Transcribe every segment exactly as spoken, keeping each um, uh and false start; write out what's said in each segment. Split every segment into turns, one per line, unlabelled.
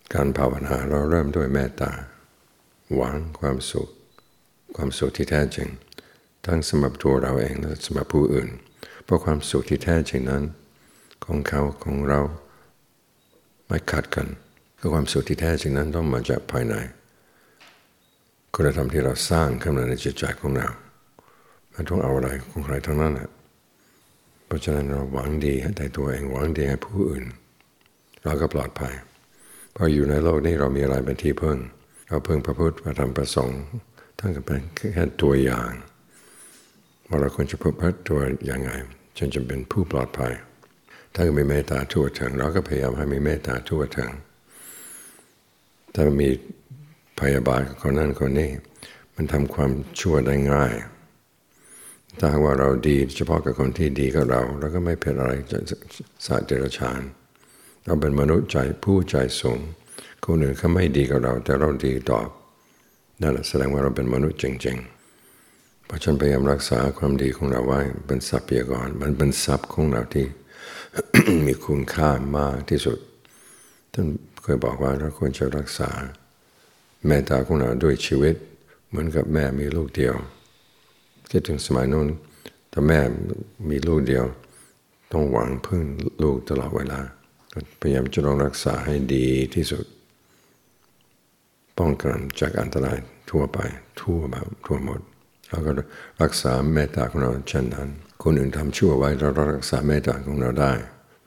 การภาวนาเราเริ่มด้วยเมตตาหวังความสุขความสุขที่แท้จริงทั้งสำหรับตัวเราเองและสำหรับผู้อื่นเพราะความสุขที่แท้จริงนั้นของเขาของเราไม่ขัดกันคือความสุขที่แท้จริงนั้นต้องมาจากภายในคุณธรรมที่เราสร้างขึ้นมาในจิตใจของเราไม่ต้องเอาอะไรของใครทั้งนั้นแหละเพราะฉะนั้นเราหวังดีให้ตัวเองหวังดีให้ผู้อื่นเราก็ปลอดภัยเพราะอยู่ในโลกนี้เรามีอะไรเป็นที่พึ่งเราพึ่งพระพุทธพระธรรมพระสงฆ์ทั้งก็เป็นแค่ตัวอย่างว่าเราควรจะพึ่งพระตัวอย่างไรจนจะเป็นผู้ปลอดภัยถ้ามีเมตตาทั่วถึงเราก็พยายามให้มีเมตตาทั่วถึงถ้ามีพยาบาทกับคนนั้นคนนี้มันทำความชั่วได้ง่ายถ้าว่าเราดีเฉพาะกับคนที่ดีกับเราเราก็ไม่เป็นอะไรจะสัตว์เดรัจฉานเราเป็นมนุษย์ใจผู้ใจสูงคนอื่นเขาไม่ดีกับเราแต่เราดีตอบนั่นแหละแสดงว่าเราเป็นมนุษย์จริงๆเพราะฉันพยายามรักษาความดีของเราไว้เป็นทรัพยากรมันเป็นทรัพย์ของเราที่ มีคุณค่ามากที่สุดท่านเคยบอกว่าเราควรจะรักษาเมตตาของเราด้วยชีวิตเหมือนกับแม่มีลูกเดียวคิดถึงสมัยนู้นถ้าแม่มีลูกเดียวต้องหวังพึ่งลูกตลอดเวลาพยายามจะต้องรักษาให้ดีที่สุดป้องกันจากอันตรายทั่วไปทั่วแบบทั่วหมดเราก็รักษาเมตตาของเราเช่นนั้นคนอื่นทำชั่วไว้เรารักษาเมตตาของเราได้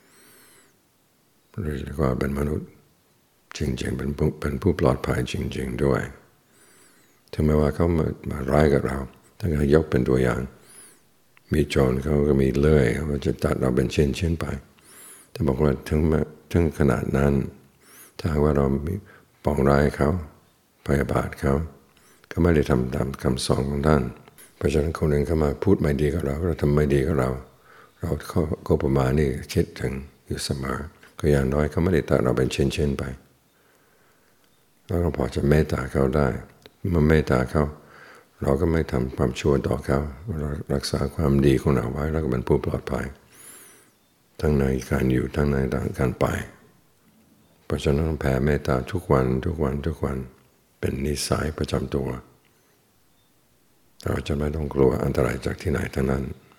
เรียกว่าเป็นมนุษย์จริงๆเป็นผู้เป็นผู้ปลอดภัยจริงๆด้วยถึงแม้ว่าเขามามาร้ายกับเราถ้าเรายกเป็นตัวอย่างมีโจรเขาก็มีเลื่อยเขาก็จะตัดเราเป็นเช่นๆไปแต่บอกว่าถึงถึงขนาดนั้นถ้าว่าเราปองร้ายเขาพยาบาทเขาก็ไม่ได้ทำตามคำสอนของท่านเพราะฉะนั้นคนหนึ่งเขามาพูดไม่ดีกับเราเราทำไม่ดีกับเราเราก็ประมาณนี้คิดถึงอยู่เสมอก็อย่างน้อยเขาไม่ได้ตัดเราเป็นเช่นๆไปเราก็พอจะเมตตาเขาได้เมื่อเมตตาเขาเราก็ไม่ทำความชั่วต่อเขาเรารักษาความดีของเราไว้แล้วก็เป็นผู้ปลอดภัยทั้งในการอยู่ทั้งในการไปเพราะฉะนั้นต้องแผ่เมตตาทุกวันทุกวันทุกวันเป็นนิสัยประจำตัวเราจะไม่ต้องกลัวอันตรายจากที่ไหนทั้งนั้น